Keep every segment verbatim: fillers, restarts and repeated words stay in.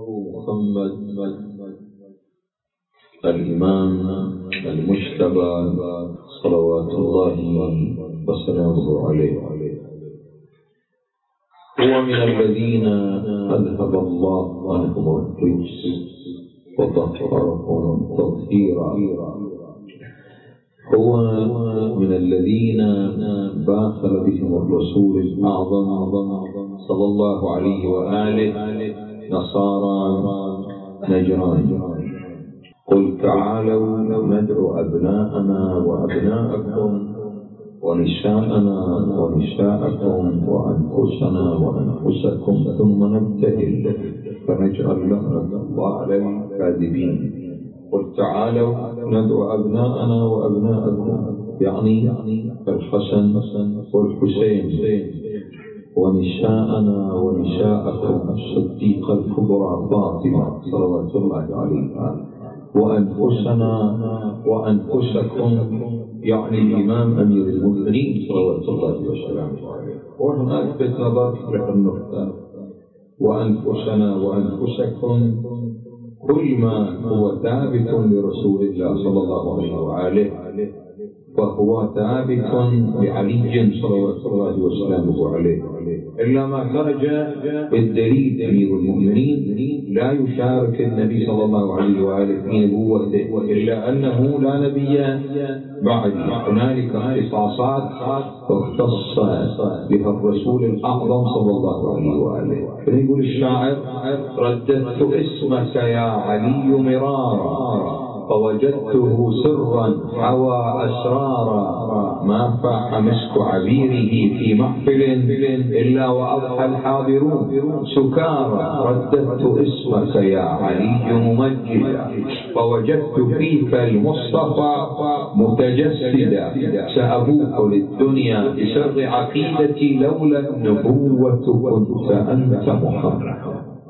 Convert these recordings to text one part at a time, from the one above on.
محمد الإمام المجتبى صلوات الله وسلامه عليه هو من الذين أذهب الله عنهم الرجس وطهرهم تطهيرا. هو من الذين باخر بهم الرسول الأعظم صلى الله عليه وآله نصارى نجران. قل تعالوا ندعو أبناءنا وأبناءكم ونساءنا ونساءكم وأنفسنا وأنفسكم ثم نبتهل فنجعل لعنة الله على الكاذبين. قل تعالوا ندعو أبناءنا وأبناءكم يعني الحسن والحسين ونساءنا ونساءكم الصديقة الكبرى فاطمة صلوات الله عليها وأنفسنا وأنفسكم يعني الإمام أمير المؤمنين صلوات الله وسلامه عليه. وهنا أثبت نظر في النقطة وأنفسنا وأنفسكم كل ما هو ثابت لرسول الله صلى الله عليه وآله فهو ثابت لعلي صلوات الله وسلامه عليه، إلا ما خرج بالدليل أمير المؤمنين لا يشارك النبي صلى الله عليه وآله في نبوته إلا أنه لا نبي بعد. هنالك اختصاصات اختص بها الرسول الأعظم صلى الله عليه وآله. فيقول الشاعر رددت اسمك يا علي مرارا فوجدته سرا حوى أسرارا ما فاح مسك عبيره في محفل إلا وأضحى الحاضرون سكارى. رددت اسمك يا علي ممجدا فوجدت فيك المصطفى متجسدا سأبوح للدنيا بسر عقيدتي لولا النبوة كنت أنت محمد.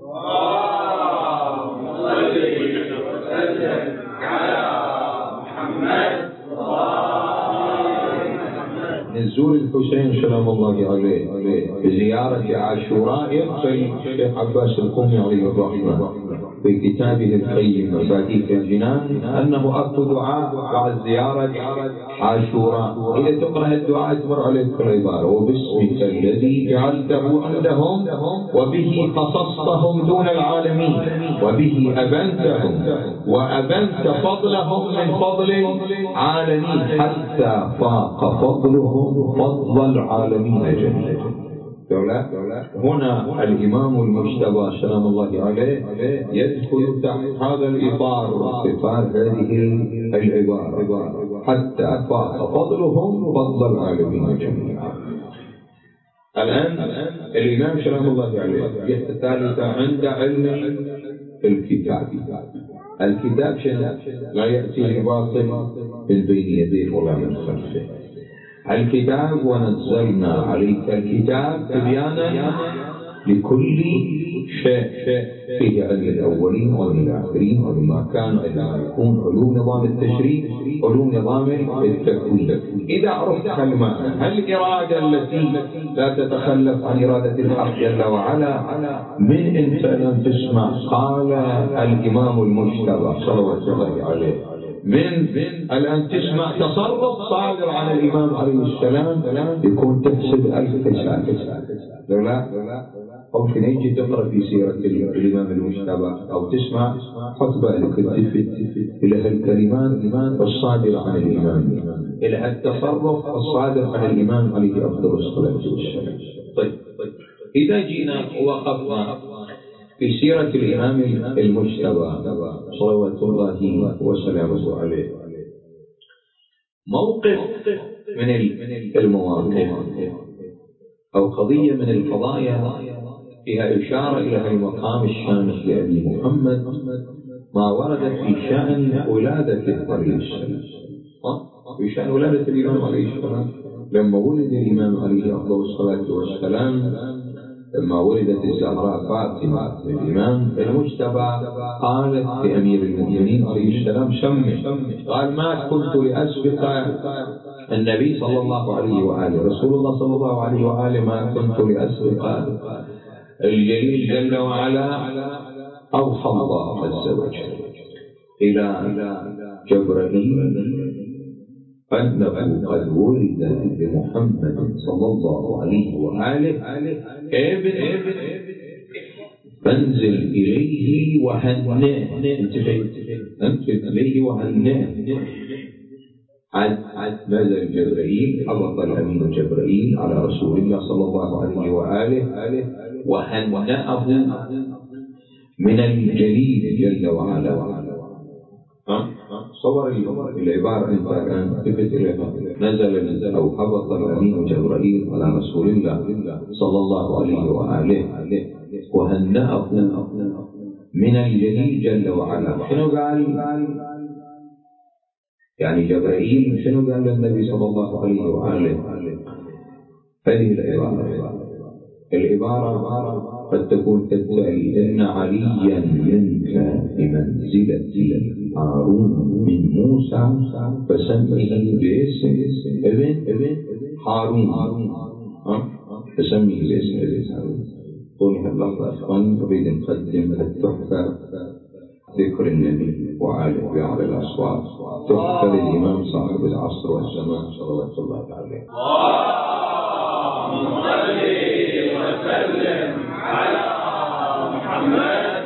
نزول الحسين سلام الله عليه بزيارة عاشوراء يدخل الشيخ عباس القومي عليه الرحمة في كتابه القيم مفاتيح الجنان أنه أكو دعاء بعد زيارة عاشوراء. إذا تقرأ الدعاء تمر عليك العبارة وباسمك الذي جعلته عندهم وبه خصصتهم دون العالمين وبه أبنتهم وأبنت فضلهم من فضل العالمين حتى فاق فضلهم فضل العالمين جميعا. هنا الإمام المجتبى سلام الله عليه يدخل تحت هذا الإطار إطار هذه العبارة حتى فاق فضلهم فضل العالمين جميعا. الآن الإمام سلام الله عليه يحتاج عند علم الكتاب. الكتاب شنو؟ لا يأتيه الباطل من بين يديه ولا من خلفه. الكتاب ونزلنا عليك الكتاب تبيانا لكل شيء فيه علم الأولين وعلم الآخرين وعلم ما كان وعلم ما يكون علوم نظام التشريع علوم نظام التكوين. إذا عرفت المعنى الإرادة التي لا تتخلف عن إرادة الحق جل وعلا من أنت لم تسمع قال الإمام المجتبى صلوات الله عليه من الآن تسمع تصرف صادر عن الإمام عليه السلام يكون تحسب ألف حساب. لا ممكن يجي تقرأ في سيرة الإمام المجتبى أو تسمع حط بالك التفت إلى هالكلمات الصادرة عن الإمام إلى هالتصرف الصادر عن الإمام عليه أفضل الصلاة والسلام. طيب إذا جينا ووقفنا في سيرة الإمام المجتبى صلوات الله وسلامه عليه موقف من المواقف أو قضية من القضايا فيها إشارة إلى المقام الشامخ لأبي محمد ما وردت في شأن ولادته عليه السلام. في شأن ولادة الإمام عليه السلام لما ولد الإمام عليه أفضل الصلاة والسلام لما ولدت الزهراء فاطمة الإمام المجتبى قالت لأمير المؤمنين عليه السلام سمي. قال ما كنت لأسبق النبي صلى الله عليه وآله رسول الله صلى الله عليه وآله ما كنت لأسبق الجليل جل وعلا أوحى الله عز وجل إلى جبرائيل أنه قد ولد لمحمد صلى الله عليه وآله ابن فانزل إليه وهنئه، انزل إليه وهنئه. عد نزل جبرائيل، هبط الأمين جبرائيل على رسول الله صلى الله عليه وآله وهنأه من الجليل جل وعلا. صور العبارة أنت الآن تفت إليها. نزل أو هبط الأمين جبرائيل على رسول الله صلى الله عليه وآله وهنأه من الجليل جل وعلا. شنو قال؟ يعني جبرائيل شنو قال للنبي صلى الله عليه وآله؟ هذه العبارة. العبارة قد تكون كالتالي: إن عليا منك بمنزلة هارون من موسى فسميه باسم ابن هارون، فسميه باسم ابن هارون. طولها اللحظة أخوان، نريد نقدم التحفة ذكر النبي وآله وعلى الأصوات، تحفة للإمام صاحب العصر والزمان صلوات الله عليه. اللهم صل وسلم على محمد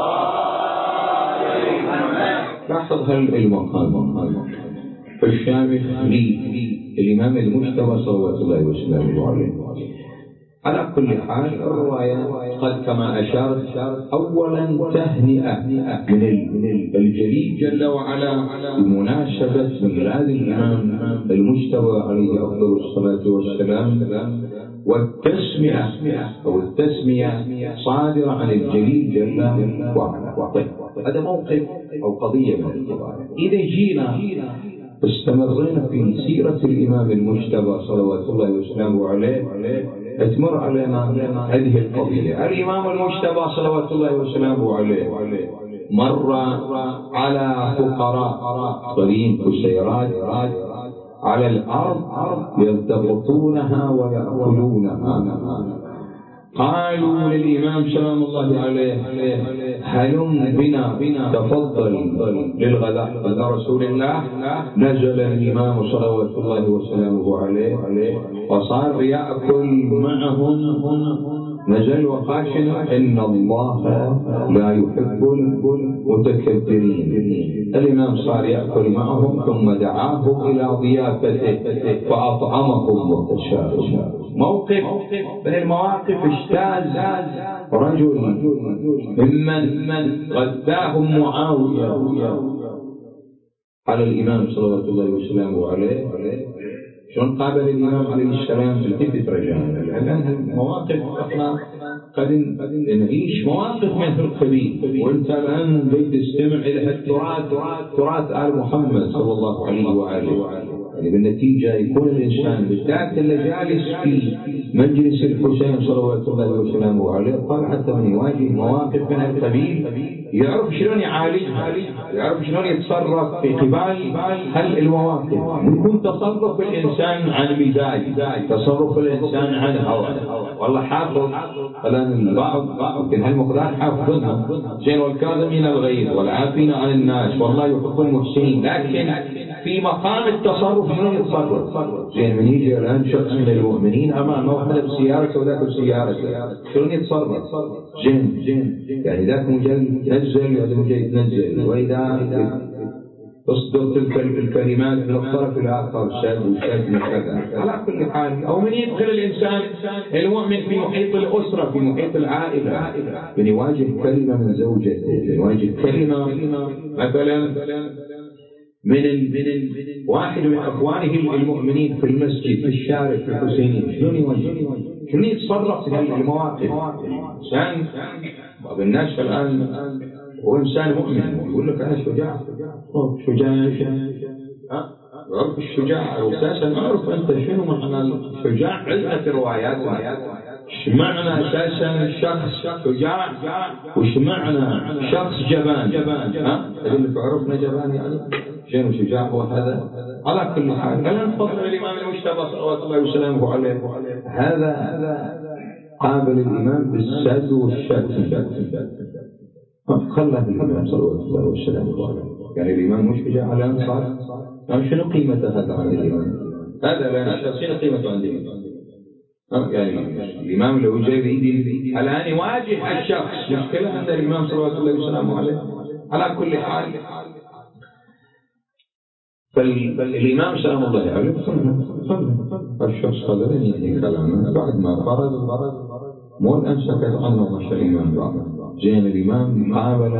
وآل محمد. لاحظ هالمقام الشامخ للإمام المجتبى صلوات الله وسلامه عليه. على كل حال الرواية قد كما أشارت أولا تهنئة من الجليل جل وعلا بمناسبة ميلاد الإمام المجتبى عليه أفضل الصلاة والسلام، والتسمية أو التسمية صادرة عن الجليل جل وعلا. طيب هذا موقف أو قضية من القضايا. إذا جينا استمرينا في سيرة الإمام المجتبى صلوات الله وسلامه عليه تمر علينا هذه القضية. الإمام المجتبى صلوات الله وسلامه عليه مر على فقراء قرين كسيرات على الأرض يلتقطونها ويأكلونها. قالوا للإمام سلام الله عليه: هلم بنا تفضل للغداء. قال رسول الله: نزل الإمام صلوات الله وسلامه عليه وصار يأكل معهم. نزل وقال: إن الله لا يحب المتكبرين. الإمام صار يأكل معهم ثم دعاهم إلى ضيافته فأطعمهم وتشاءم. موقف من المواقف اجتاز رجل ممن غداهم معاوية على الإمام صلوات الله وسلامه عليه. شلون قابل الإمام عليه السلام؟ التفت رجاء. الآن المواقف احنا قد نعيش مواقف من القبيل، وانت الآن تستمع إلى التراث تراث آل محمد صلى الله عليه وآله. يعني بالنتيجة يكون الإنسان بالذات اللي جالس في مجلس الحسين صلوات الله وسلامه عليه طبعا من يواجه مواقف من القبيل يعرف شلون يعالجها، يعرف شلون يتصرف في قبال هل المواقف. يكون تصرف الإنسان عن مزاج، تصرف الإنسان عن هوى. والله حافظ الآن البعض يمكن هالمقدار حافظنا زين، والكاظمين الغيظ والعافين عن الناس والله يحب المحسنين، لكن في مقام التصرف شلون يتصرف؟ زين من يجي الآن شخص من المؤمنين أمامه واحدة بسيارته وذاك بسيارته شلون يتصرف؟ زين يعني ذاك مجل تنزل وهذا مجل يتنزل، وإذا تصدر تلك الكلمات من الطرف الآخر شد وشد وكذا. على كل حال أو من يدخل الإنسان المؤمن في محيط الأسرة في محيط العائلة، من يواجه كلمة من زوجته، من يواجه كلمة مثلا من من واحد من أخوانه المؤمنين في المسجد في الشارع في الحسينية، شلون يواجه؟ شلون يتصرف في هذه المواقف؟ الإنسان بعض الناس الآن هو إنسان مؤمن يقول لك أنا شجاع. شجاع يعني شنو؟ يعرف الشجاع أساسا. أعرف أنت شنو معنى الشجاع؟ عندنا في رواياتنا ايش معنى أساسا شخص شجاع وش معنى شخص جبان. ها اللي تعرفنا جبان يعني شنو شجاع هو هذا. على كل حال الآن فضل الإمام المجتبى صلوات الله وسلامه عليه هذا قابل الإمام بالسد والشتم. خلاه الإمام صلى الله عليه وسلم. يعني الإمام مش بجاء على أنصار، يعني شنو قيمة هذا عند الإمام؟ هذا لا نشأ شنو قيمته عند الإمام؟ يعني الإمام لو جاي الآن يواجه الشخص مشكلة عند الإمام صلى الله عليه وسلم عليه. على كل حال فالإمام سلام الله عليه الشخص هذا لن ينهي كلامه بعد ما فرض مو الآن سكت عنه ومشى الإمام بعد. زين الإمام قابل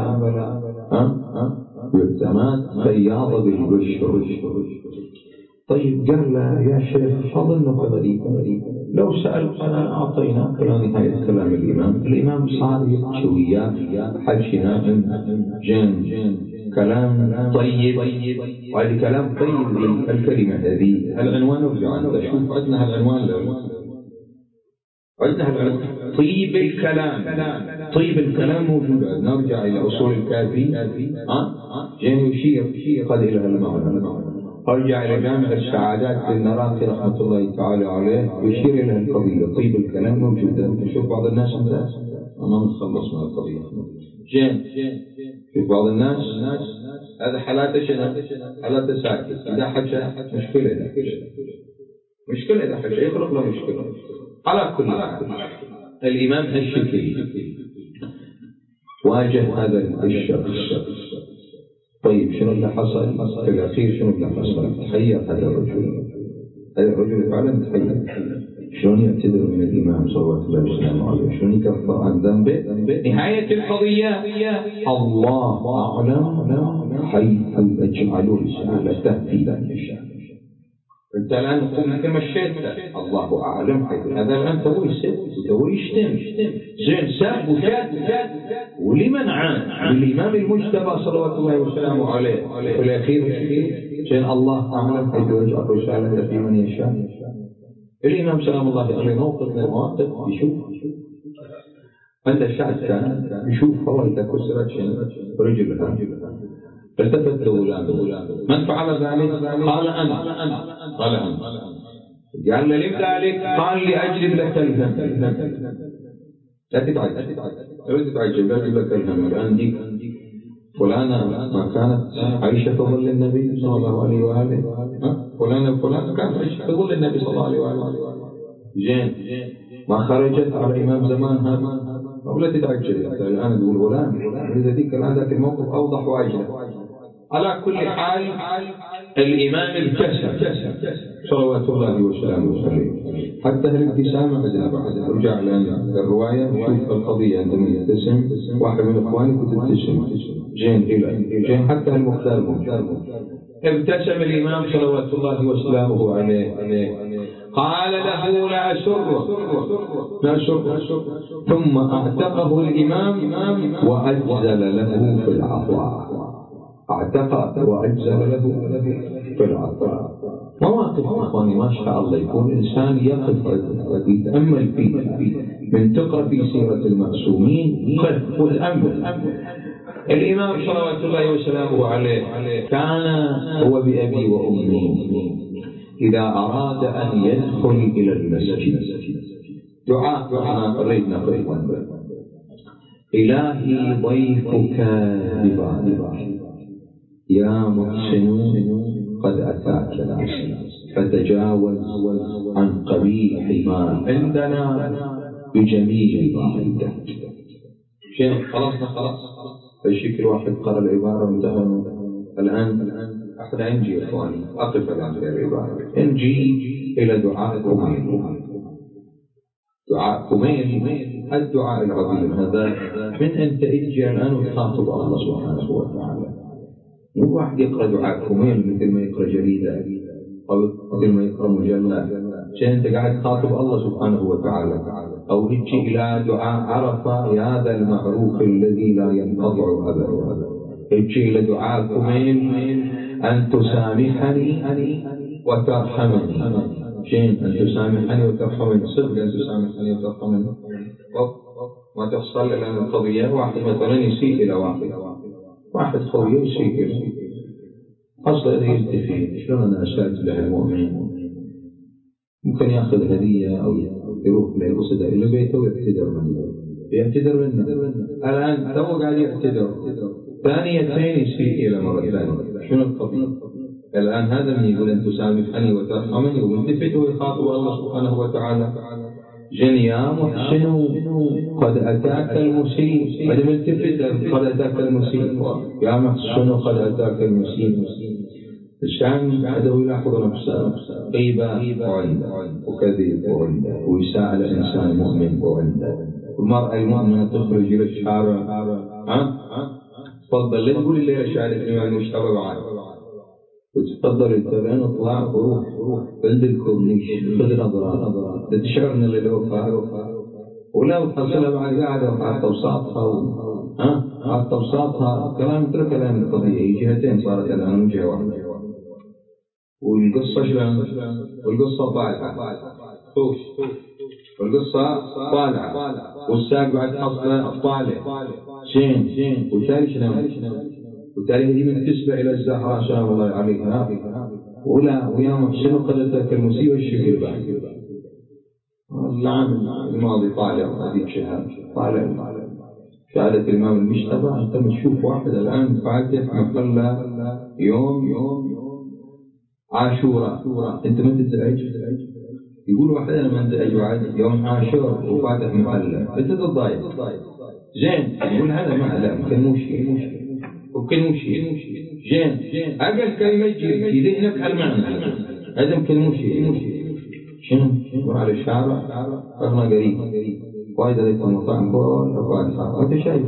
يبتمات خياطة بالبشر. طيب قال له يا شيخ أظنك غريبا، لو سألت أنا أعطيناك إلى نهاية كلام الإمام. الإمام صار يحكي وياه حكي نائم جين كلام طيب، وهذا كلام طيب. دي الكلمة هذه العنوان ارجع أنت شوف عندنا العنوان لو عندنا العنوان طيب الكلام. طيب الكلام موجود عندنا. نرجع إلى أصول الكافي ها جين يشير قد إلى المعنى. أرجع إلى جامع السعادات للنراقي رحمة الله تعالى عليه يشير إلى القضية. طيب الكلام موجود. شوف بعض الناس انت ما نتخلص من القضية. جين شوف بعض الناس هذا حالاته شنو؟ حالاته ساكت. إذا حكى مشكلة، إذا مشكلة إذا حكى يخلق له مشكلة. على كل حال الإمام هالشكل واجه هذا الشخص. طيب شنو اللي حصل في الأخير؟ شنو اللي حصل؟ تحير هذا الرجل. هذا الرجل فعلا تحير. شلون يعتذر من الإمام صلى الله عليه وسلم؟ شلون يكفر عن ذنبه؟ نهاية القضية الله أعلم حيث يجعل رسالته في ذلك. أنت الآن ممكن مشيت الله أعلم حيث. هذا الآن تو يسب وتو يشتم زين سب وشد ولمن عان بالإمام المجتبى صلوات الله وسلامه عليه. في الأخير زين الله أعلم حيث يجعل رسالته في من يشاء. الإمام سلام الله عليه موقف من المواقف يشوف عند الشعب كان يشوف فوائد كسرت رجلها. التفت غلامه من فعل ذلك؟ قال أنا. قال أنا. قال له لم ذلك؟ قال لأجلب لك الهم. لا تتعجب لا تتعجب لا أجلب لك الهم. الآن ديك فلانة ما كانت عايشة في ظل النبي صلى الله عليه وآله. فلانة فلانة كانت عايشة في ظل النبي صلى الله عليه وآله. جين ما خرجت على إمام زمانها. ولا تتعجب الآن تقول غلام. إذا ذيك الآن ذاك الموقف أوضح وأجلى. على كل حال الإمام ابتسم صلوات الله وسلامه عليه. حتى الابتسامة رجع لأن الرواية شوف القضية عندما يبتسم واحد من إخوانك وتبتسم جين إلى جين حتى المختار ابتسم الإمام صلوات الله وسلامه عليه. قال له لا أسر لا أسر. ثم اعتقه الإمام وأجزل له في العطاء. اعتقى وأجزل له في العطاء. مواقف إخواني ما شاء الله يكون إنسان يقف ويتأمل فيه. من تقرأ في سيرة المعصومين قف وتأمل. الإمام صلوات الله وسلامه عليه كان هو بأبي وأمي إذا أراد أن يدخل إلى المسجد دعاء احنا ريدنا قريبا إلهي ضيفك ببابك يا محسن قد أتاك العسل فتجاوز عن قبيح ما عندنا بجميل ما عندك. شيء خلصنا خلاص الشكل واحد قرأ العبارة وانتهى. الآن احنا انجي يا اخواني اقف الآن في العبارة. انجي إلى دعاء كميل. دعاء كميل الدعاء العظيم هذا من أن تأجي الآن وتخاطب الله سبحانه وتعالى. مو واحد يقرأ دعاء كميل مثل ما يقرأ جريدة أو مثل ما يقرأ مجلة. شيء أنت قاعد تخاطب الله سبحانه وتعالى. أو هجي إلى دعاء عرفة يا ذا المعروف الذي لا ينقطع أبدا. هجي إلى دعاء كميل أن تسامحني وترحمني. شين أن تسامحني وترحمني صدق أن تسامحني وترحمني. ما تحصل لأن القضية واحد مثلا يسيء إلى واحد واحد خويه يسيء إلى أصلا إذا يلتفين شلون أنا أسألت له المؤمن ممكن يأخذ هدية أو يروح له يقصد إلى بيته ويعتذر منه يعتذر منا الآن تو قاعد يعتذر ثانيتين يسيء إلى مرة ثانية. شنو القضية؟ الآن هذا من يقول أن تسامحني وترحمني وملتفت ويخاطب الله سبحانه وتعالى جن يا محسن قد أتاك المسيء، قد ملتفت قد أتاك المسيء، يا محسن قد أتاك المسيء. الشام هذا يلاحظ نفسه غيبة وعنده وكذب وعنده ويساء على إنسان مؤمن وعنده. المرأة المؤمنة تخرج إلى الشارع ها تفضل لا تقول الليلة شهادة الإمام المجتبى بعد وتفضل التبين اطلع وروح عند الكورنيش خذ نظرة تشعر ان الليلة وفاء ولو تحصلها بعد قاعدة وحاطة وساطها ها حاطة وساطها كلام مثل كلام القضية جهتين صارت الآن من جهة واحدة. والقصة شلون؟ والقصة طالعة خوش والقصة طالعة والساق بعد حصله طالع زين وتالي شنو؟ وتالي هذه منتسبة إلى الزهراء سلام الله عليها ولا ويا محسن قد أتاك المسيء والشكر بعد العام الماضي طالع هذه شهادة طالع شهادة الإمام المجتبى. أنت تشوف واحد الآن فاتح محل يوم يوم عاشوراء أنت ما تزعج يقول واحد أنا ما انزعج بعد يوم عاشور وفاتح محله أنت تتضايق زين يقول هذا ما لا ممكن مو شيء ممكن مو شيء زين أقل كلمة تجي في ذهنك المعنى هذا ممكن مو شيء شنو مر على الشارع رغم قريب وايد عليكم المطاعم كلها فاتحة أنت شايف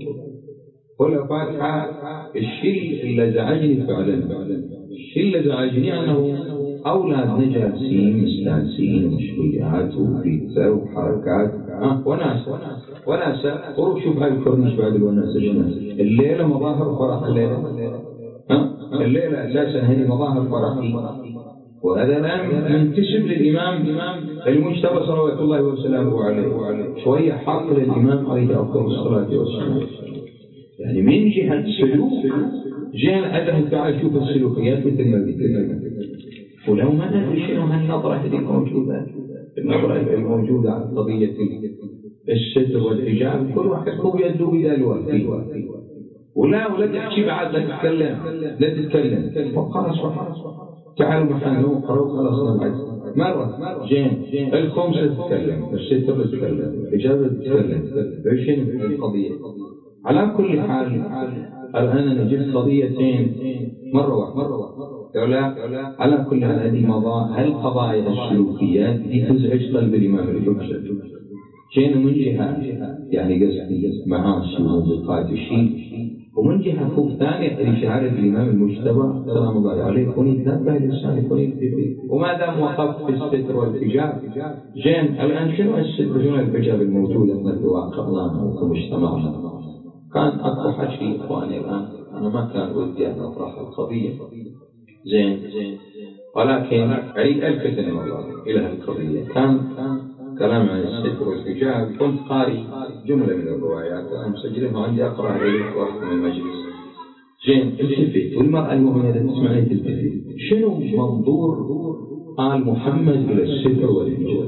كلها فاتحة. الشيء اللي زعجني فعلا الشيء اللي زعجني أنه أولادنا جالسين مستانسين ومشويات وبيتزا وحركات ها وناسة وناسة وروح شوف هاي الكورنيش بعد الوناسة شنو الليلة مظاهر فرح الليلة ها الليلة أساسا هذه مظاهر فرحي. وهذا الآن منتسب للإمام المجتبى صلوات الله وسلامه عليه شوية حق للإمام عليه أفضل الصلاة والسلام يعني من جهة سلوك جاء أنه تعال شوف السلوكيات مثل ما قلت ولو ما ندري شنو هالنظرة هذه الموجودة النظرة الموجودة على قضية الستر والحجاب كل واحد هو يدلو بدلوه فيه ولا ولا تحكي بعد لا تتكلم لا تتكلم خلاص تعالوا محل نقرأ وخلصنا بعد مرة جين الخمسة تتكلم الستر تتكلم الحجاب تتكلم شنو القضية. على كل حال الآن أنا جبت قضيتين مرة واحدة مرة واحدة على كل حال هذه مضاء هالقضايا السلوكيات دي تزعج قلب الإمام الحجة شيء من جهة يعني قصدي معاصي وموبقات الشيء ومن جهة خوف ثانية لشهادة الإمام المجتبى سلام الله عليه يكون يتنبه الإنسان يكون يكتفي. وما دام وقف في الستر والحجاب جين الآن شنو الستر شنو الحجاب الموجودة في واقعنا وفي مجتمعنا. كان أكو حكي إخواني الآن أنا ما كان ودي أن أطرح القضية زين ولكن أريد ألفت النظر إلى هالقضية. كان كلام عن الستر والحجاب كنت قاري جملة من الروايات أنا مسجلها عندي أقرأ إليك وقت من المجلس زين التفت والمرأة المؤمنة تسمعني تلتفت شنو منظور آل محمد إلى الستر والحجاب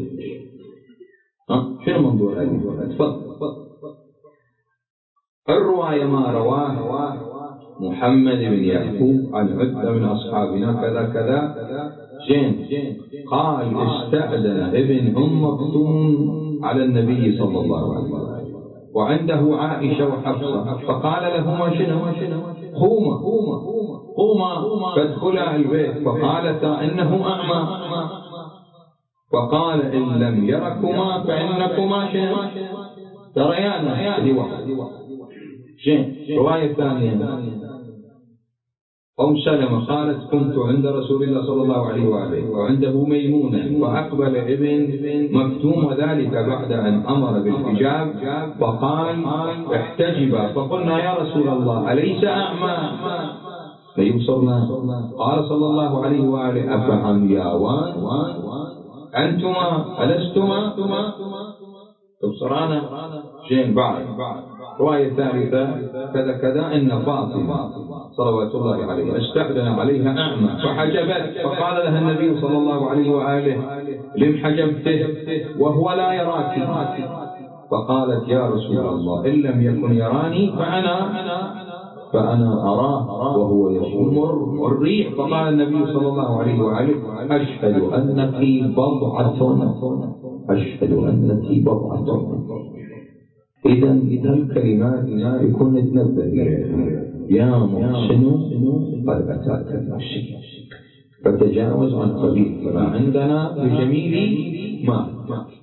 ها شنو منظور آل محمد. تفضل الرواية ما رواه محمد بن يعقوب عن عدة من أصحابنا كذا كذا جين قال استأذن ابن أم مكتوم على النبي صلى الله عليه وسلم وعنده عائشة وحفصة فقال لهما شنو قوما قوما فادخلا البيت فقالتا إنه أعمى فقال إن لم يركما فإنكما شنو تريانا. هذه واحدة جين. رواية ثانية أم سلمة قالت كنت عند رسول الله صلى الله عليه وآله وعنده ميمونة فأقبل ابن مكتوم وذلك بعد أن أمر بالحجاب فقال احتجبا فقلنا يا رسول الله أليس أعمى فيبصرنا قال صلى الله عليه وآله أفعمياوان أنتما ألستما تبصرانا جين. بعد رواية ثالثة كذا كذا إن فاطمة صلوات الله عليها استأذن عليها أعمى فحجبت فقال لها النبي صلى الله عليه وآله لم حجبته وهو لا يراك فقالت يا رسول الله إن لم يكن يراني فأنا فأنا أراه وهو يشم الريح. فقال النبي صلى الله عليه وآله أشهد أنك بضعة، أشهد أنك بضعة. إذا الكلمات يكون نتنبه يا محسن قد أتاك المحسن، فتجاوز عن قبيح ما عندنا بجميل ما